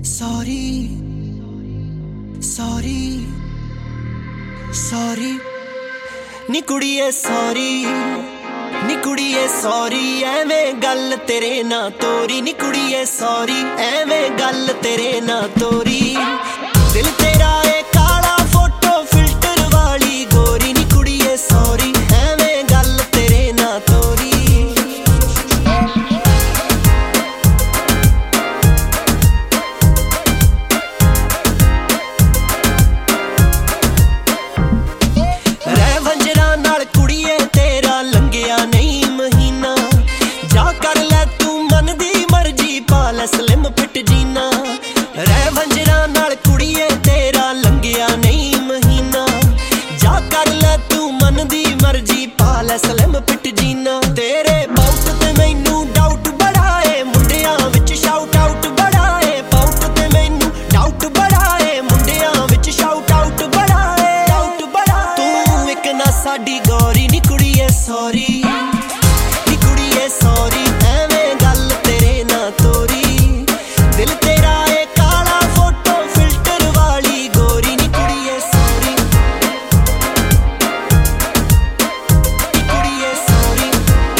Sorry, sorry, sorry नी कुड़िए sorry नी कुड़िए सॉरी एवें गल तेरे ना तोरी नी कुड़िए सॉरी एवें गल तेरे ना तोरी दिल तेरा ए काला फोटो फिल्टर वाली गोरी नी कुड़िए सॉरी एवें गल तेरे ना तोरी स्लिम फिट जीना रह वंजरा नाल कुड़िए तेरा लंघिया नहीं महीना जा कर ले तू मन दी मर्जी पा ले स्लिम फिट जीना तेरे बाउट ते मैनू डाउट बड़ा है मुंडियां विच शाउट आउट बड़ा है बाउट ते मैनू डाउट बड़ा है मुंडियां विच शाउट आउट बड़ा है तू एक ना साडी गौरी नी कुड़िए सॉरी नी कुड़िए सॉरी एवें गल तेरे ना तोरी दिल तेरा ए काला फोटो फिल्टर वाली गोरी नी कुड़िए सॉरी नी कुड़िए सॉरी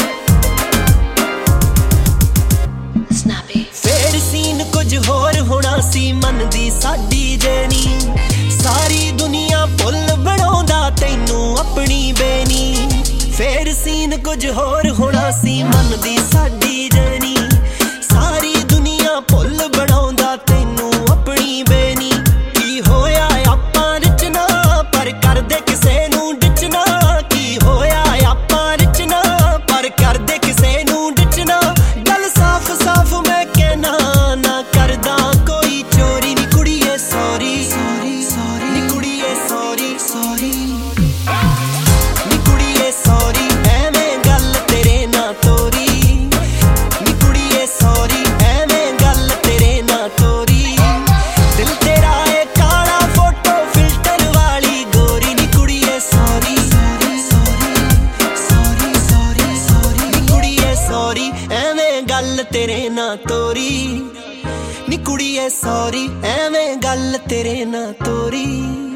स्नैपी फेर सीन कुछ होर होना सी मन दी साडी जेनी सारी दुनिया भुल बनाउंदा तैनू अपनी बेनी फेर सीन कुछ होर होना सी मन दी साडी जेनी सारी दुनिया भुल बनाउंदा तैनू अपनी बेनी की होया आपां रिचना पर करदे किसे नू डिचना की होया आपां रिचना पर करदे किसे नू डिचना गल साफ साफ मैं कहना ना करदा कोई चोरी नी कुड़िए सॉरी नी कुड़िए सॉरी नी कुड़िए सॉरी एवें गल तेरे ना तोरी नी कुड़िए सॉरी एवें गल तेरे ना तोरी दिल तेरा ए काला फोटो फिल्टर वाली गोरी नी कुड़िए सॉरी नी कुड़िए सॉरी एवें गल तेरे ना तोरी नी कुड़िए सॉरी एवें गल तेरे ना तोरी।